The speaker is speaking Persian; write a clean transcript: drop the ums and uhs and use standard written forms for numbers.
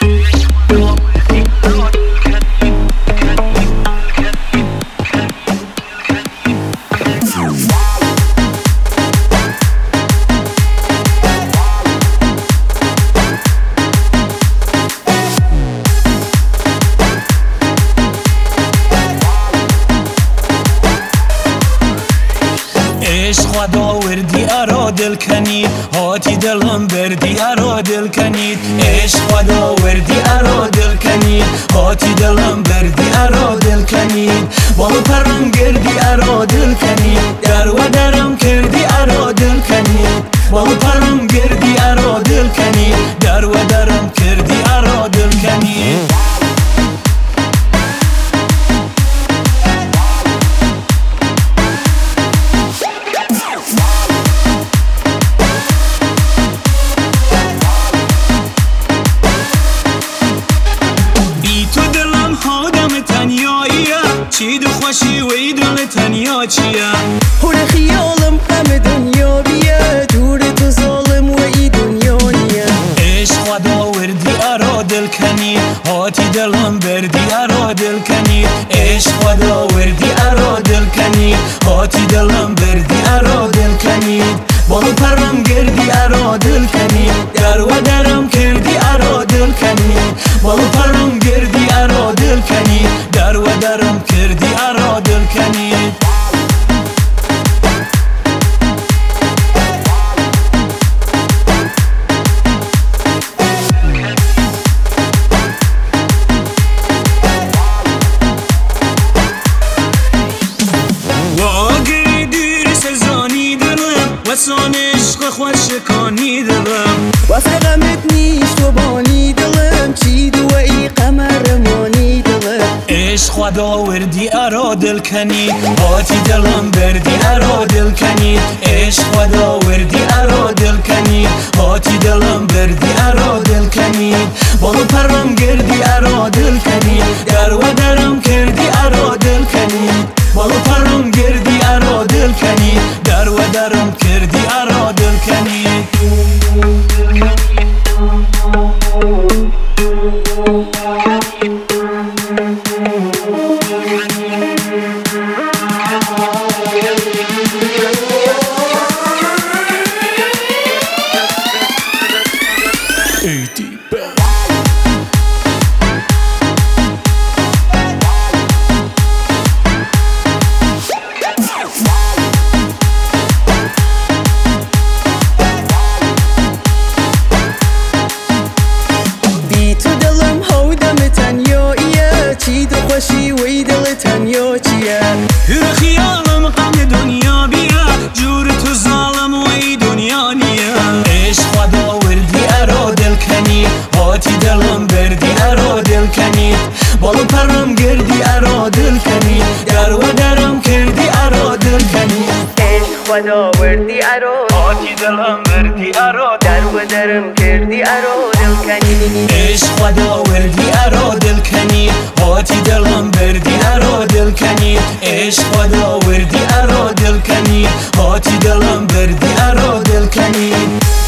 خدا وردی ارا دل کنید هاتی دلم بردی ارا دل کنید عشق خدا وردی ارا دل کنید هاتی دلم بردی ارا دل کنید بالو پرم گردی ارا دل کنید در و درم کردی ارا دل کنید بالو پرم گردی ارا دل کنید در و درم کردی ارا دل کنید چی دو خوشی وی دل تنیا چیه هر خیالم همه دنیا بیه دور تو ظالم و ای دنیا نیه عشق خدا وردی ارا دل کنی هاتی دلم بردی ارا دل کنی عشق خدا وردی ارا دل کنی هاتی دلم بردی ارا دل کنی بالو پرم گردی ارا دل کنی در و درم کردی ارا دل کنی بالو پرم گردی ارا دل کنی در و درم کردی ارا دل کنی واگری دیر سزانی دلم وسان عشق خوش شکانی دلم واسه غمت نیش تو بانی دلم چی دو ای قمرمانی دلم عشق خدا وردی ارا دل کنی هاتی دلم بردی ارا دل کنی عشق خدا وردی ارا دل کنی هاتی دلم بردی ارا دل کنی بالو پرم گردی ارا دل کنی در و درم کردی ارا دل کنی بالو پرم گردی ارا دل کنی در و درم کردی ارا دل کنی خوشی وی دل تنیا چیه هر خیالم غم دنیا بیا جور تو ظالم وی دنیا نیه عشق خدا وردی ارا دل کنی هاتی دلم بردی ارا دل کنی بالو پرم گردی ارا دل کنی در و درم کردی ارا دل کنی عشق خدا وردی ارا هاتی دلم بردی ارا در و درم کردی ارا دل کنی عشق خدا وردی ارا دل کنی هاتی دلم بردی ارا دل کنی عشق خدا وردی ارا دل کنی هاتی دلم بردی ارا دل کنی